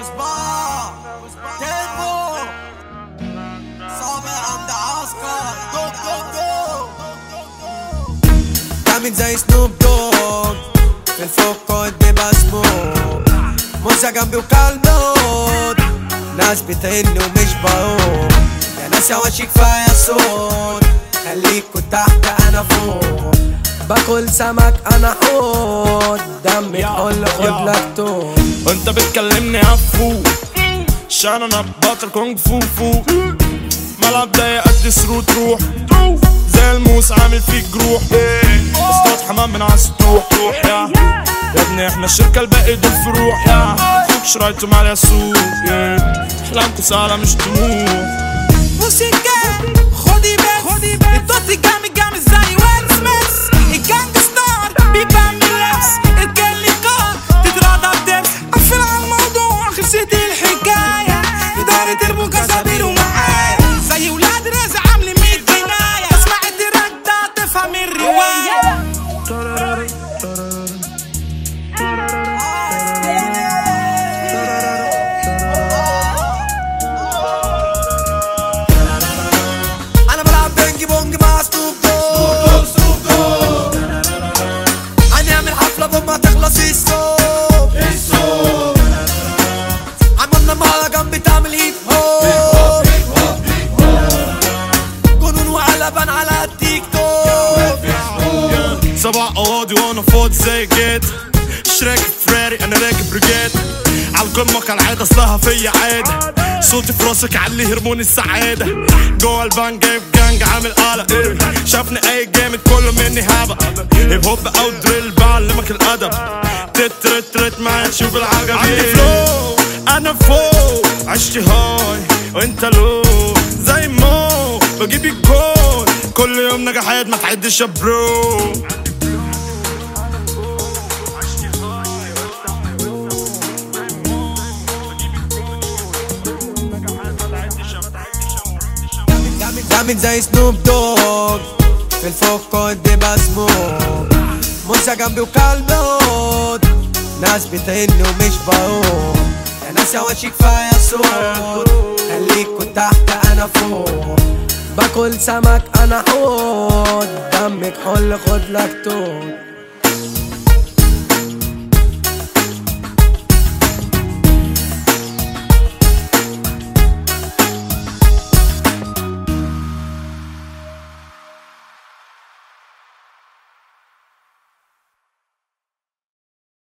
وصباح تيمو صابع عند عسكر عامل زي سنوب دوغ في الفوق كنت بسموك موزة جنبي وكالنود ناس بتهني ومش بقوم يا ناس يا وشي كفاية صوت خليكوا تحت انا فوق باكل سمك انا حوت دمي حل خد لك توم وانت بتكلمني عفو عشان انا بطل كونغ فو فو ملعب ضيق قد سرو تروح زي الموس عامل فيك جروح اصطاد حمام من عالسطوح يا ابني احنا الشركة الباقي دول فروح يا اخوك شرايطهم على سوق احلامكوا سهلة مش طموح موسيقى خدي بس التوتي جامد زي ويل سميث الجانج ستار بيبان باللبس الكل قار تتراضى بدرس قفل على الموضوع خلصت الحكاية إدارة البوكا سابيرو معايا زي ولاد رزق عاملين 100 جناية اسمع التراك ده تفهم الرواية انا بلعب بينج بونج مع سنوب دوغ هنعمل حفلة بما تخلص الصوب عملنا مهرجان بتعمل هيب هوب جنون وقلبان على التيك توك 7 قواضي وانا فاضي زي جيت مش راكب فراري انا راكب بريجيت عالقمة كالعادة اصلها فيا عادة صوتي في راسك علي هرمون السعادة جوه البان جايب جانج عامل قلق شافني اي جامد كله مني هبق هيب هوب او دريل بعلمك الادب تت معايا تشوف العجب عندي فلو انا فوق عشتي هاي وانت لو زي مو بجيب الكون كل يوم نجاحات ما تعدش يا برو جامد زي سنوب دوغ في الفوق كنت بسموك موزة جنبي وكالنود ناس بتهني ومش بقوم يا ناس يا وشي كفاية صوت خليكوا تحت انا فوق باكل سمك انا حوت دمك حل خد لك توم